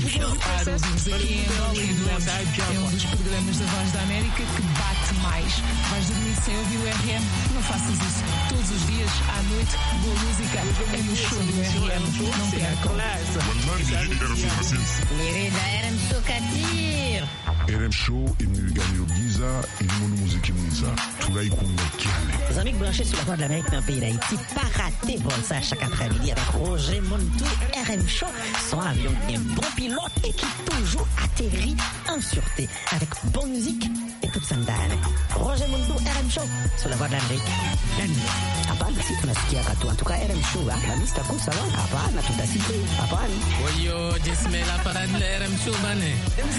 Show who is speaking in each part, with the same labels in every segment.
Speaker 1: É um dos programas da Voz da América que bate mais. Vais dormir sem ouvir o RM? Não faças isso. Todos os dias, à noite, boa música é no show do RM. Não percam.
Speaker 2: RM Show Katir.
Speaker 3: RM Show, il nous gagne au Giza, il nous musique Giza. Tout là, il compte
Speaker 2: les amis branchés sur la Voix de l'Amérique dans le pays d'Haïti, pas raté pour ça chaque après-midi avec Roger Montou, RM Show, son avion qui est un bon pilote et qui toujours atterrit en sûreté avec bonne musique et toute sandale. Roger Montou, RM Show, sur la Voix de l'Amérique. Hapana, si tunasikia katu. En tout cas, RM Show, Alhamisi taku sawa. Hapana, tutasikia. Hapana.
Speaker 4: Oyo, jismela para RM Show bane.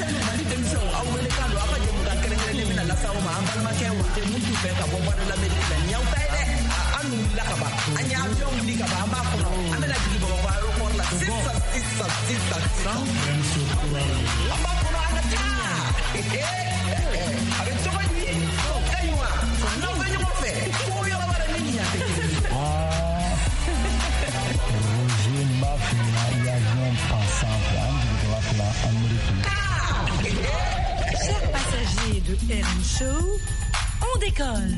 Speaker 1: Chers passagers de RM Show, on décolle.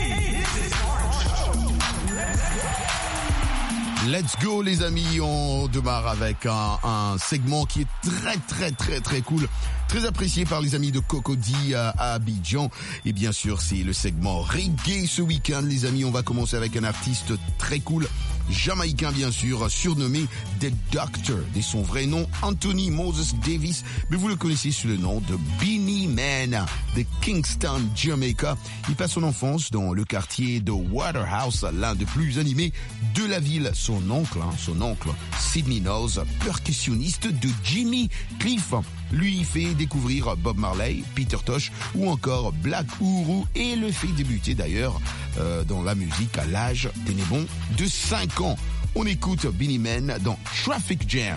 Speaker 5: Let's go les amis, on démarre avec un segment qui est très cool, très apprécié par les amis de Cocody à Abidjan. Et bien sûr, c'est le segment reggae ce week-end les amis. On va commencer avec un artiste très cool, jamaïcain bien sûr, surnommé The Doctor, de son vrai nom Anthony Moses Davis, mais vous le connaissez sous le nom de Beenie Man de Kingston, Jamaica. Il passe son enfance dans le quartier de Waterhouse, l'un des plus animés de la ville. Son oncle, Sidney Knowles, percussionniste de Jimmy Cliff, lui fait découvrir Bob Marley, Peter Tosh ou encore Black Uhuru et le fait débuter d'ailleurs dans la musique à l'âge de 5 ans. On écoute Beenie Man dans Traffic Jam.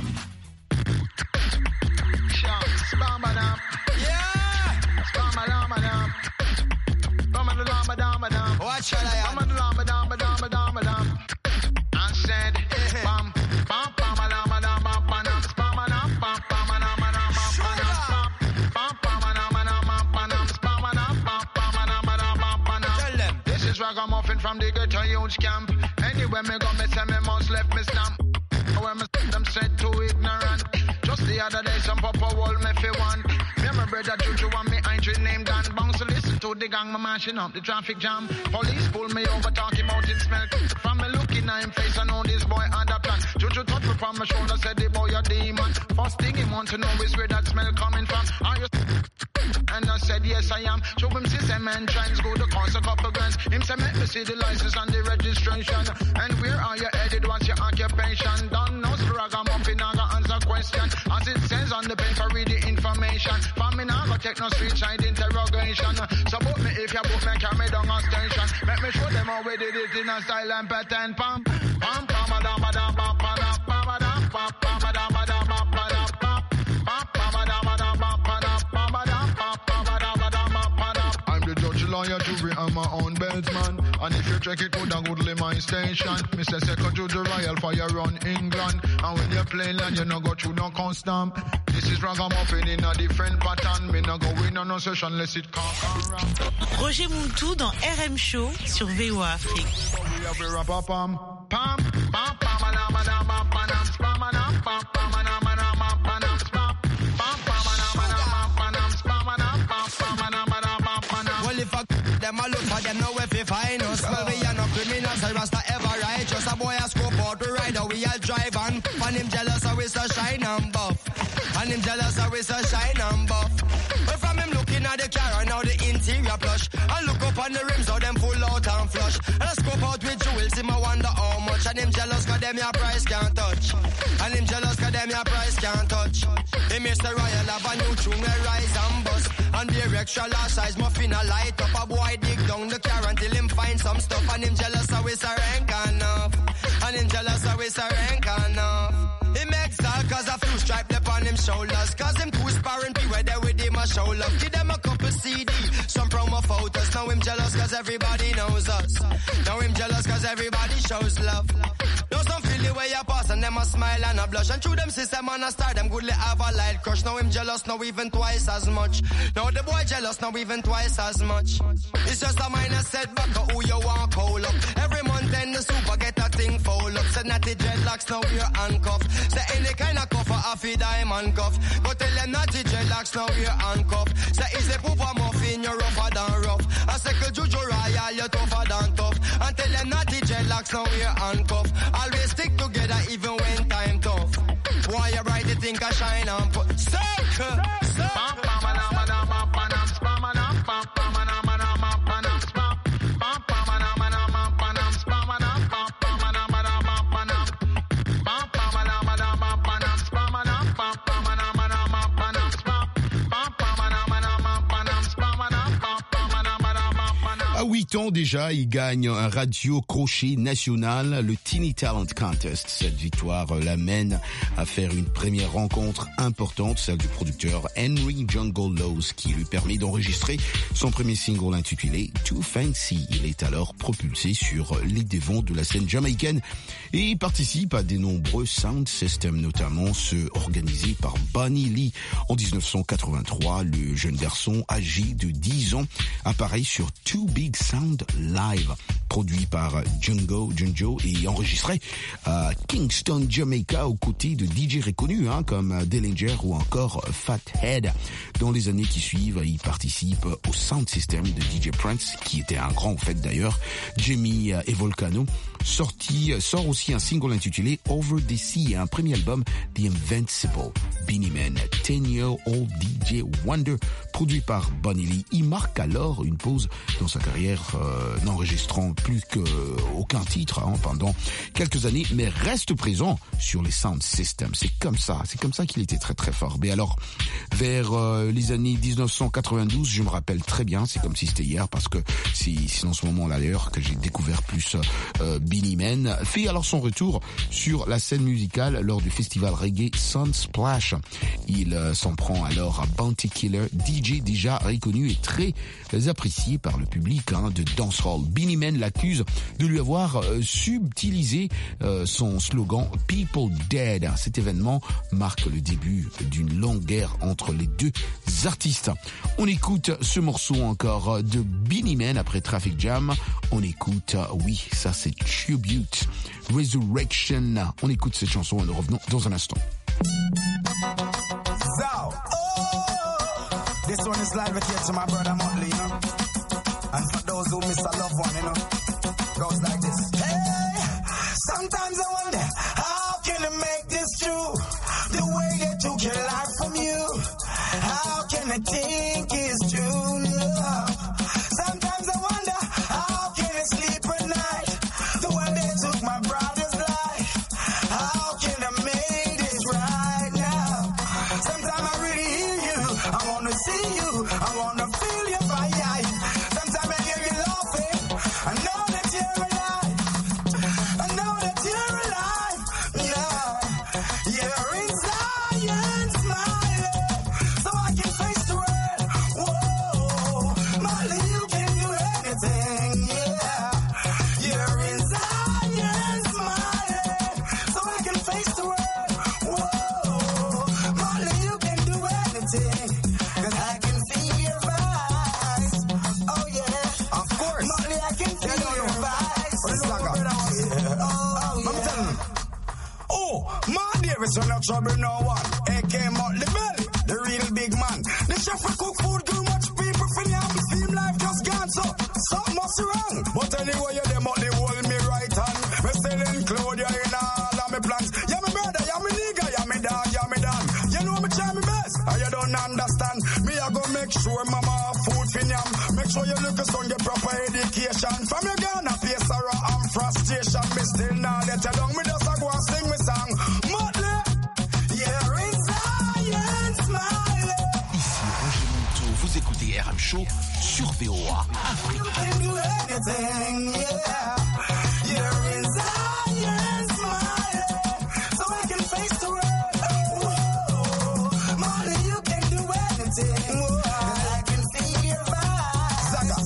Speaker 6: Ragamuffin from the ghetto huge camp. Anywhere me go, me say me must left me stamp. When me them said too ignorant. Just the other day, some papa wall me fi one. Me my brother Juju and me Andrew named Dan. Bounce to listen to the gang, me mashing up the traffic jam. Police pull me over, talking about it smell. From me looking at him face, I know this boy had a plan. Juju touch me from my shoulder, said the boy a demon. First thing he want to know is where that smell coming from. Are you? And I said yes I am. Show him system and trends, go to cost a couple grants. Him say make me see the license and the registration. And where are you headed? What's your occupation? Don't know ragamuffin, I got answer question. As it says on the paper, read the information. For me now, go take no street side interrogation. So book me if you book me, carry down a station. Make me show them how we did it in a style and pattern. Pam, pam, pam, pam, pam, pam, pam, pam, pam, pam, pam, lawyer, jury, and my own beltsman. And if you check it, good and goodly my station. Mr. Second to the Royal Fire run England. And when you play land, you no go through no constant. This is ragamuffin in a different pattern. Me no go in on no session unless it can't run.
Speaker 1: Roger Montou dans RM Show sur VOA Afrique.
Speaker 7: Them a look for them now if you find us. Well, we are no criminals, a rasta ever righteous. A boy a scope out the rider, we all drive and him jealous, so we so shine and buff. And him jealous, so we so shine and buff. But from him looking at the car and now the interior plush. I look up on the rims, how them pull out and flush. And I scope out with jewels, him I wonder how much. And him jealous, cause them your price can't touch. And him jealous, cause them your price can't touch. Him Mr. Royal have a new tune, a rise and bust. And the extra large size muffin a light up. A boy dig down the car until him find some stuff. And him jealous, so it's a rank enough. And him jealous, so it's a rank enough. He makes all cause a few stripe left on him shoulders. Cause him two sparring be where they with him a show love. Give them a couple CD, some promo photos. Now him jealous cause everybody knows us. Now him jealous cause everybody shows love. Now some feel the way you pass and them a smile and a blush. And through them system and a star, them goodly have a light crush. Now him jealous, now even twice as much. Now the boy jealous, now even twice as much. It's just a minor setback of who you want call up. Every month in the super get a thing fold up. Said natty dreadlocks, now we're handcuffed. Say any kind of cuff a fi diamond cuff. Go tell them natty dreadlocks, now we're handcuffed. Say is the poop a muffin, you're rougher than rough. I say Juju Royal, you're tougher than tough. And tell them natty dreadlocks, now we're handcuffed. Always stick together even when time tough. Why you bright, you think I shine and put circle.
Speaker 5: À 8 ans déjà, il gagne un radio crochet national, le Teeny Talent Contest. Cette victoire l'amène à faire une première rencontre importante, celle du producteur Henry Jungle Laws, qui lui permet d'enregistrer son premier single intitulé Too Fancy. Il est alors propulsé sur les devants de la scène jamaïcaine et il participe à de nombreux sound systems, notamment ceux organisés par Bunny Lee. En 1983, le jeune garçon âgé de 10 ans apparaît sur Too Big Sound Live, produit par Junjo et enregistré à Kingston, Jamaica, aux côtés de DJ reconnus comme Dillinger ou encore Fathead. Dans les années qui suivent, il participe au sound system de DJ Prince, qui était un grand en fait d'ailleurs, Jimmy et Volcano. Sort aussi un single intitulé Over the Sea et un premier album The Invincible. Beenie Man, 10-year-old DJ Wonder, produit par Bunny Lee. Il marque alors une pause dans sa carrière, n'enregistrant plus qu'aucun titre pendant quelques années, mais reste présent sur les sound systems. C'est comme ça qu'il était très très fort. Mais alors, vers les années 1992, je me rappelle très bien, c'est comme si c'était hier, parce que c'est dans ce moment-là d'ailleurs que j'ai découvert plus Beenie Man, fait alors son retour sur la scène musicale lors du festival reggae Sunsplash. Il s'en prend alors à Bounty Killer, DJ déjà reconnu et très apprécié par le public de dancehall. Beenie Man l'accuse de lui avoir subtilisé son slogan People Dead. Cet événement marque le début d'une longue guerre entre les deux artistes. On écoute ce morceau encore de Beenie Man après Traffic Jam. On écoute, oui, ça c'est Tribute, Resurrection. On écoute cette chanson et nous revenons dans un instant.
Speaker 8: This one is live here to my brother Motley, you know. And for those who miss a loved one, you know, goes like this. Hey, sometimes I wonder, how can I make this true? The way they took your life from you. How can I think it's true? No. Sometimes I wonder, how can I sleep at night? The way they took my brother's life. How can I make this right now? Sometimes I really hear you. I wanna see you. I wanna feel your fire. Sometimes I hear you laughing. I know that you're alive. I know that you're alive. No, you're inside and smiling, so I can face the world. Whoa, Molly, you can do anything. Yeah, you're inside and smiling, so I can face the world. Whoa, Molly, you can do anything. 'Cause I can feel your vibes. Oh yeah, of course. Molly, I can feel your vibes. I'm telling you. Oh, my dearest, you're not trouble no one. AK Motley Belly, the real big man. The chef will cook food, too much people for you. Seem life just gone, so something must be wrong. But anyway, you them Motley hold me right hand. Me still include you in all of my plans. Yeah, my brother, yeah, my nigga, yeah, me dog, yeah, me dog. You know me try my best, and you don't understand. Me, I go make sure mama have food for yam. Make sure you look a son get proper education. From your Ghana, pay sorrow and frustration. Me still now let you down. Me just a go and sing me song. Motley, you're inside and smiling.
Speaker 5: Ici Roger Monteau, vous écoutez RM Show sur VOA.
Speaker 8: You can do anything, yeah. You're inside and smiling, so I can face the world. Whoa, Molly, you can do anything. 'Cause I can feel your vibes.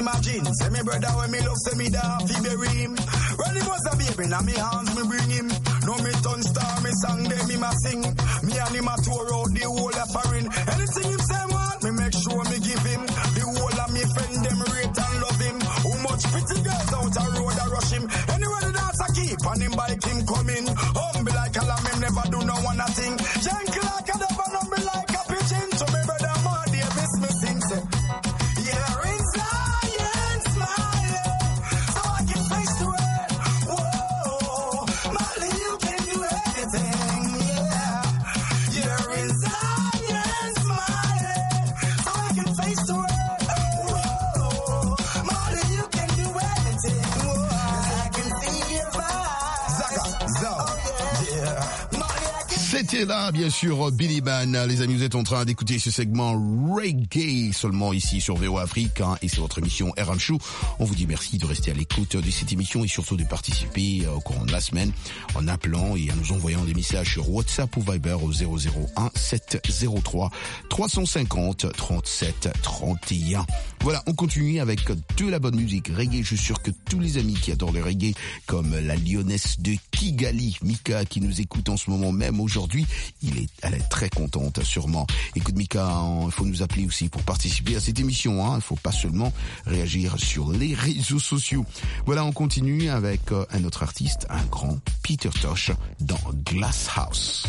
Speaker 8: imagine. Say me brother when me love, say me da fi bury him. When he was a baby, now me hands me bring him. No me turn star, me song them me ma sing. Me and him a tour out the whole of foreign. Anything him say want, me make sure me give him. The whole of me friend them rate and love him. How much pretty girls out a road a rush him. Anywhere the dance a keep and him bike him coming. Humble like a lamb, him never do no one a thing. Gentle like a dove and humble like a pigeon. To me brother man, Davis me sing say. Yeah, in Zion smiling, so I can face the world. Whoa, Molly, you can do anything. Yeah, you're in Zion smiling, so I can face the world. Whoa, Molly, you can do anything. Whoa, I can see your vibe. Zaga, Zaga, yeah.
Speaker 5: C'était là, bien sûr, Billy Ban. Les amis, vous êtes en train d'écouter ce segment reggae seulement ici sur VOA Afrique, hein, et c'est votre émission RM Show. On vous dit merci de rester à l'écoute de cette émission et surtout de participer au courant de la semaine en appelant et en nous envoyant des messages sur WhatsApp ou Viber au 001 703 350 37 31. Voilà, on continue avec de la bonne musique reggae. Je suis sûr que tous les amis qui adorent le reggae, comme la Lyonnaise de Kigali, Mika, qui nous écoute en ce moment même aujourd'hui, elle est très contente sûrement. Écoute Mika, il faut nous appeler aussi pour participer à cette émission. Hein. Il ne faut pas seulement réagir sur les réseaux sociaux. Voilà, on continue avec un autre artiste, un grand Peter Tosh dans Glass House.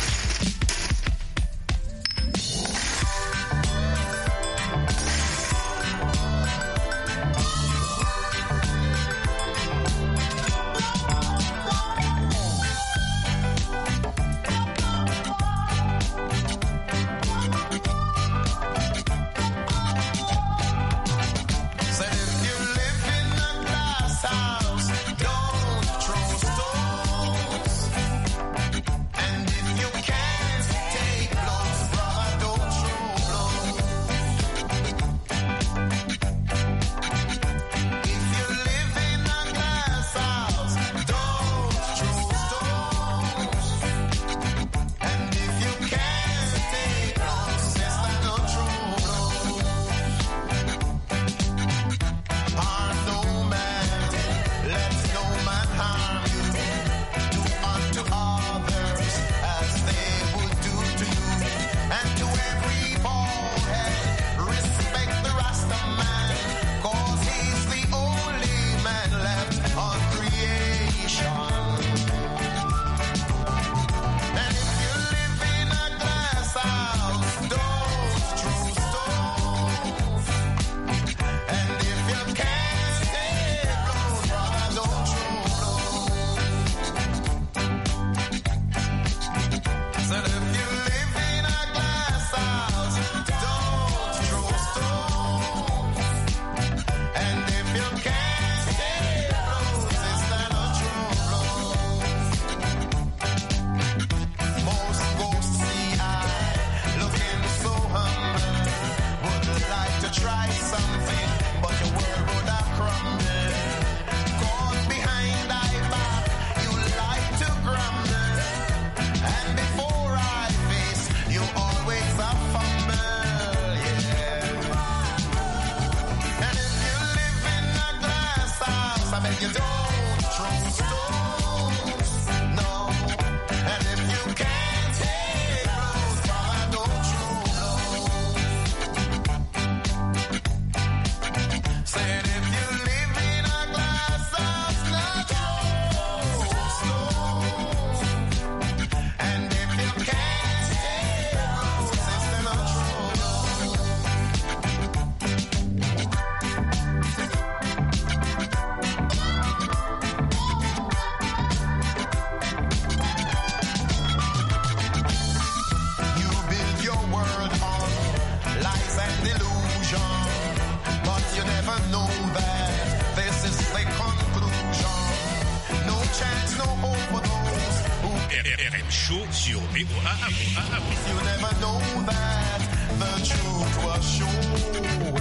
Speaker 9: RM Show sur VOA Afrique.
Speaker 10: You never know that the truth was showing.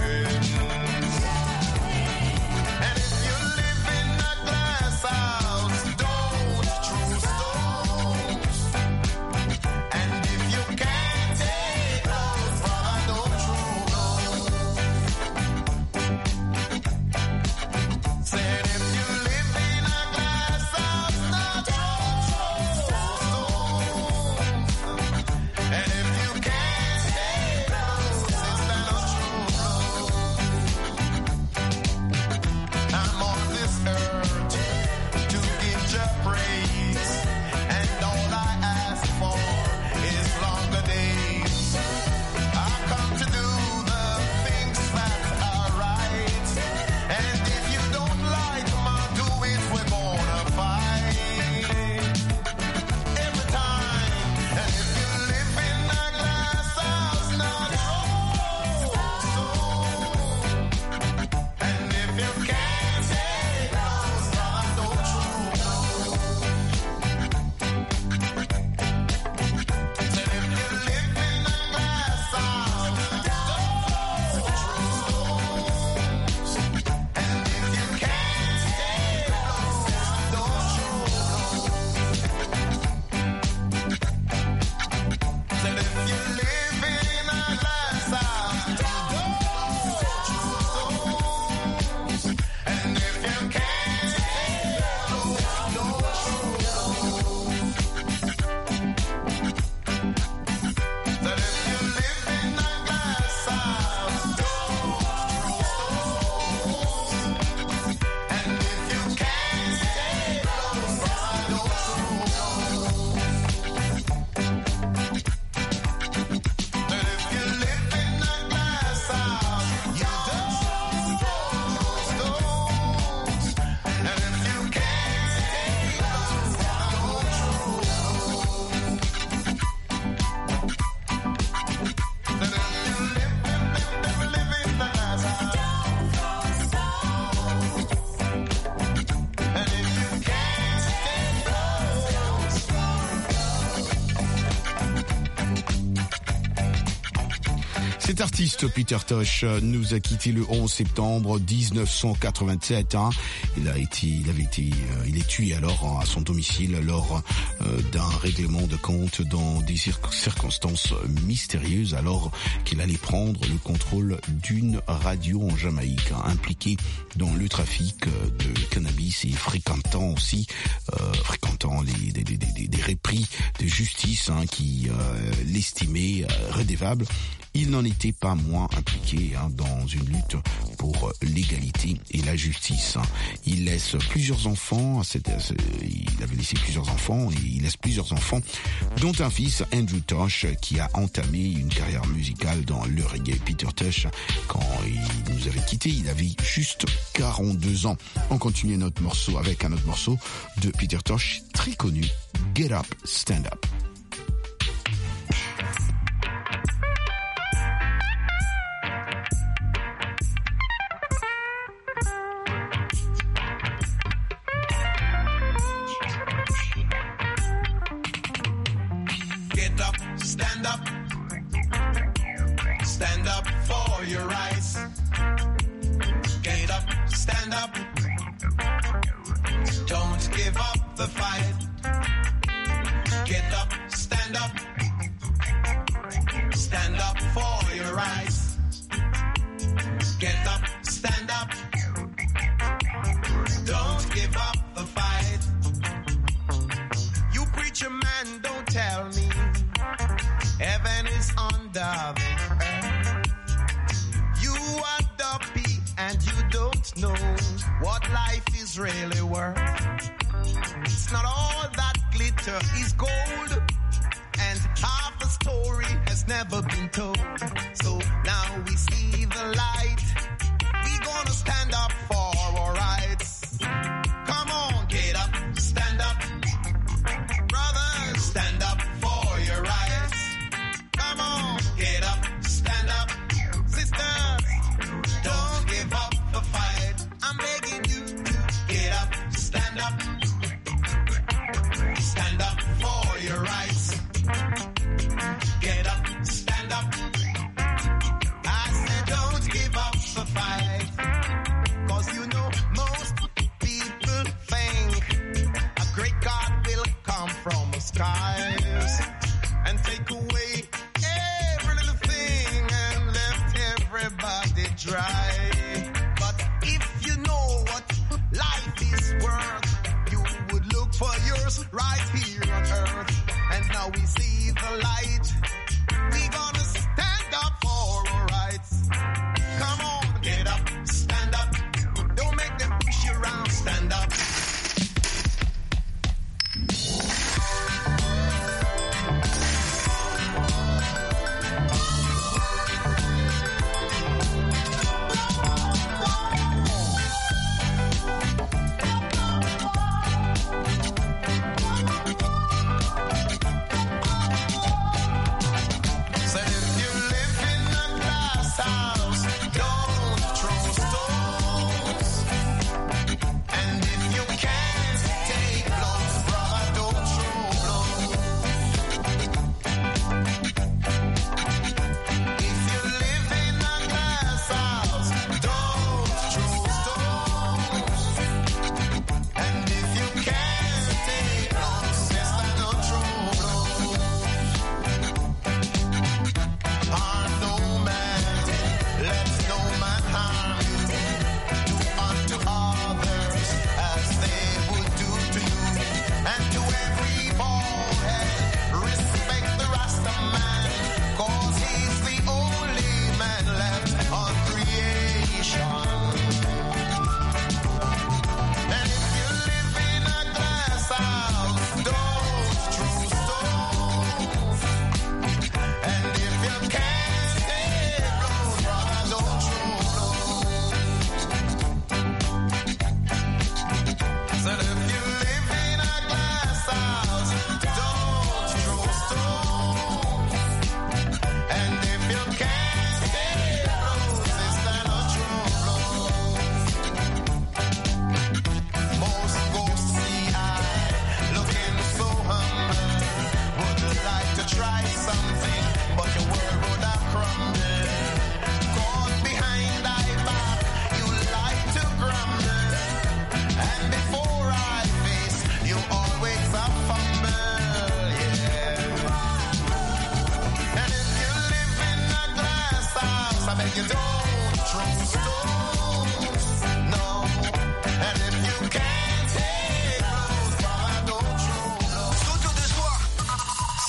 Speaker 10: And if you live in a glass house, don't throw stones. And if you can't take those, brother, don't throw those.
Speaker 5: Cet artiste, Peter Tosh, nous a quitté le 11 septembre 1987. Il est tué alors à son domicile lors d'un règlement de compte dans des circonstances mystérieuses alors qu'il allait prendre le contrôle d'une radio en Jamaïque, impliquée dans le trafic de cannabis et fréquentant des repris de justice qui l'estimaient redevable. Il n'en était pas moins impliqué dans une lutte pour l'égalité et la justice. Il laisse plusieurs enfants, il avait laissé plusieurs enfants et il laisse plusieurs enfants, dont un fils, Andrew Tosh, qui a entamé une carrière musicale dans le reggae. Peter Tosh, quand il nous avait quittés, il avait juste 42 ans. On continue notre morceau avec un autre morceau de Peter Tosh, très connu, Get Up, Stand Up.
Speaker 10: Stand up. Stand up for your rights. Get up, stand up. Don't give up the fight. Get up, stand up. Stand up for your rights. Get up, stand up. Don't give up the fight. You preacher man, don't tell me heaven is under the earth. You are dopey and you don't know what life is really worth. It's not all that glitter is gold, and half the story has never been told. So now we see the light. We gonna stand up for our rights. Come on, get up, stand up. Brothers, stand up for your rights. Come on, get up, stand up. Sisters, don't give up the fight. I'm begging you to get up, stand up. Stand up for your rights. Get up, stand up. I said don't give up the fight. 'Cause you know most people think a great God will come from the skies and take away every little thing and left everybody dry. But if you know what life is worth, you would look for yours right here on earth. And now we see the light. We gonna stand up for our rights. Come on, get up, stand up. Don't make them push you around, stand up.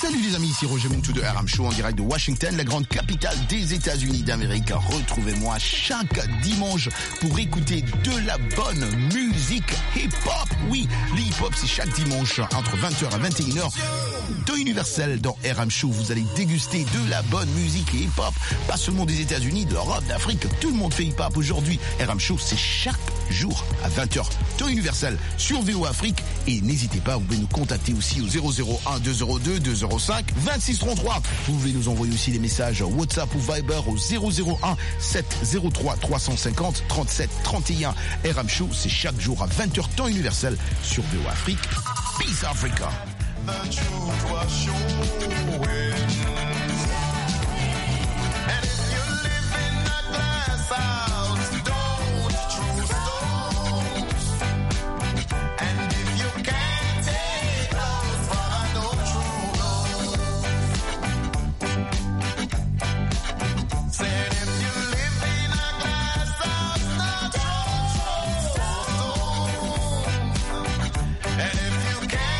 Speaker 5: Salut les amis, ici Roger Montou de RM Show en direct de Washington, la grande capitale des États-Unis d'Amérique. Retrouvez-moi chaque dimanche pour écouter de la bonne musique hip-hop. Oui, le hip-hop c'est chaque dimanche entre 20h et 21h. Temps universel dans RM Show, vous allez déguster de la bonne musique hip-hop. Pas seulement des États-Unis, d'Europe, d'Afrique, tout le monde fait hip-hop aujourd'hui. RM Show c'est chaque jour à 20h. Temps universel sur VO Afrique. Et n'hésitez pas, vous pouvez nous contacter aussi au 001 202 205 2633. Vous pouvez nous envoyer aussi des messages WhatsApp ou Viber au 001 703 350 37 31. RM Show, c'est chaque jour à 20h temps universel sur VO Afrique. Peace Africa.
Speaker 10: The truth was showing. And if you live in a glass house, don't throw stones. And if you can't take those, brother, don't throw those. Said if you live in a glass house, don't throw stones. And if you can't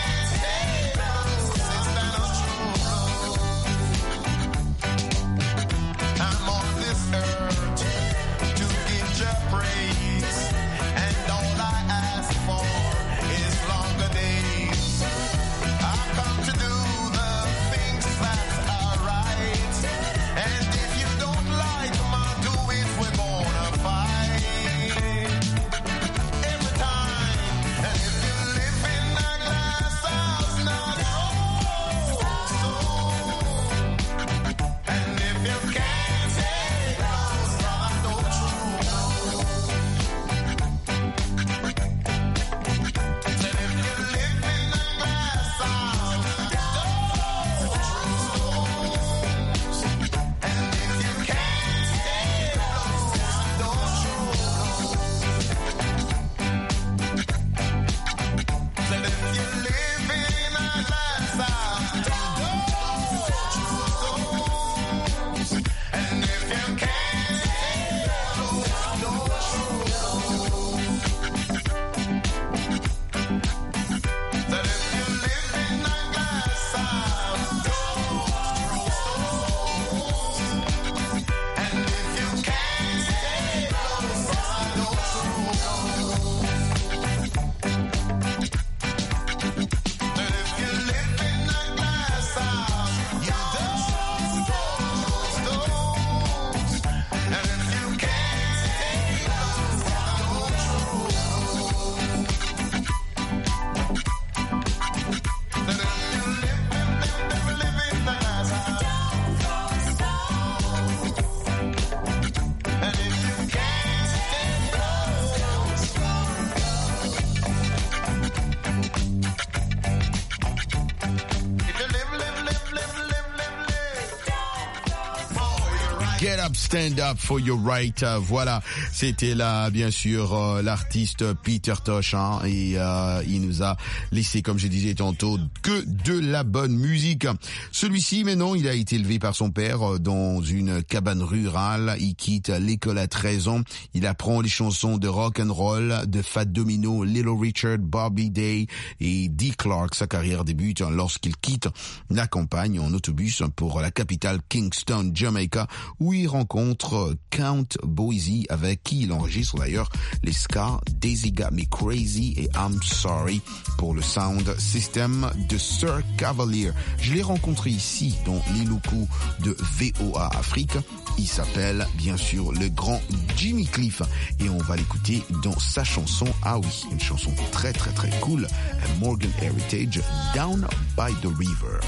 Speaker 5: Get up, stand up for your right. Voilà, c'était là, bien sûr, l'artiste Peter Tosh, hein, et il nous a laissé, comme je disais tantôt, que de la bonne musique. Celui-ci, maintenant, il a été élevé par son père dans une cabane rurale. Il quitte l'école à 13 ans. Il apprend les chansons de rock and roll de Fat Domino, Little Richard, Bobby Day et Dee Clark. Sa carrière débute lorsqu'il quitte la campagne en autobus pour la capitale Kingston, Jamaica, où il rencontre Count Basie, avec qui il enregistre d'ailleurs les ska Daisy Got Me Crazy et I'm Sorry pour le sound system de Sir Cavalier. Je l'ai rencontré ici dans les locaux de VOA Afrique. Il s'appelle bien sûr le grand Jimmy Cliff et on va l'écouter dans sa chanson, ah oui, une chanson très très très cool, Morgan Heritage, Down by the River.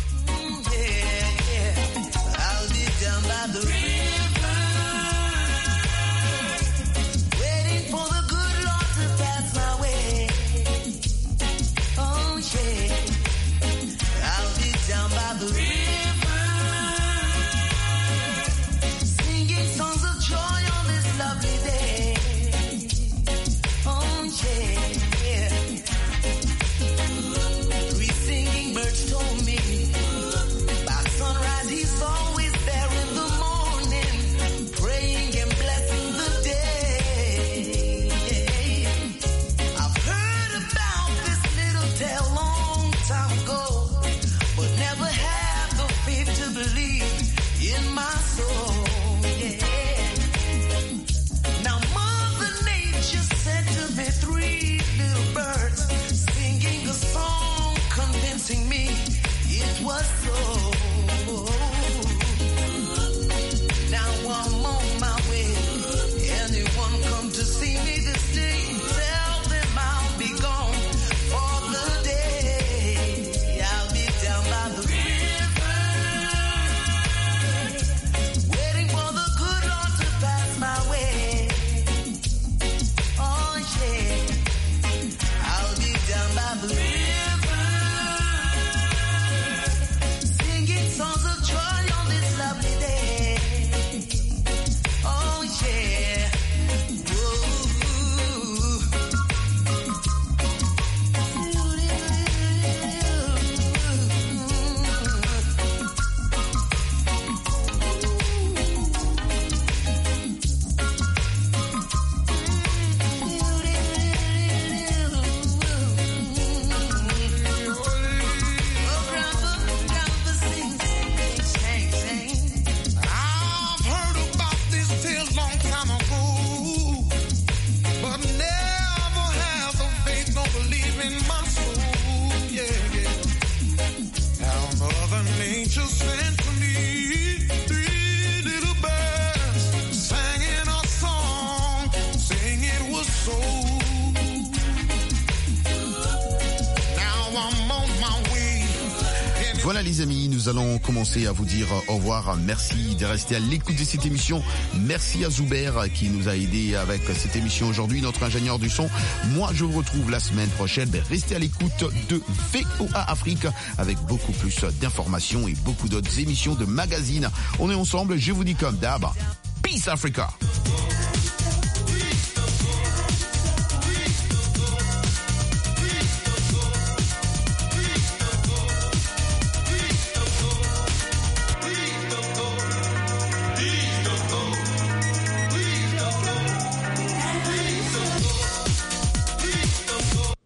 Speaker 11: Down by the river, waiting for the good Lord to pass my way. Oh yeah, I'll be down by the river, singing songs of joy on this lovely day. Oh yeah, three singing birds told me
Speaker 12: in my soul, yeah, yeah. How Mother Nature sent to me 3 little birds, singing a song, saying it was so. Now I'm on my way.
Speaker 5: Voilà les amis, nous allons commencer à vous dire au revoir. Merci de rester à l'écoute de cette émission. Merci à Zuber qui nous a aidé avec cette émission aujourd'hui, notre ingénieur du son. Moi, je vous retrouve la semaine prochaine. Restez à l'écoute de VOA Afrique avec beaucoup plus d'informations et beaucoup d'autres émissions de magazines. On est ensemble, je vous dis comme d'hab, Peace Africa.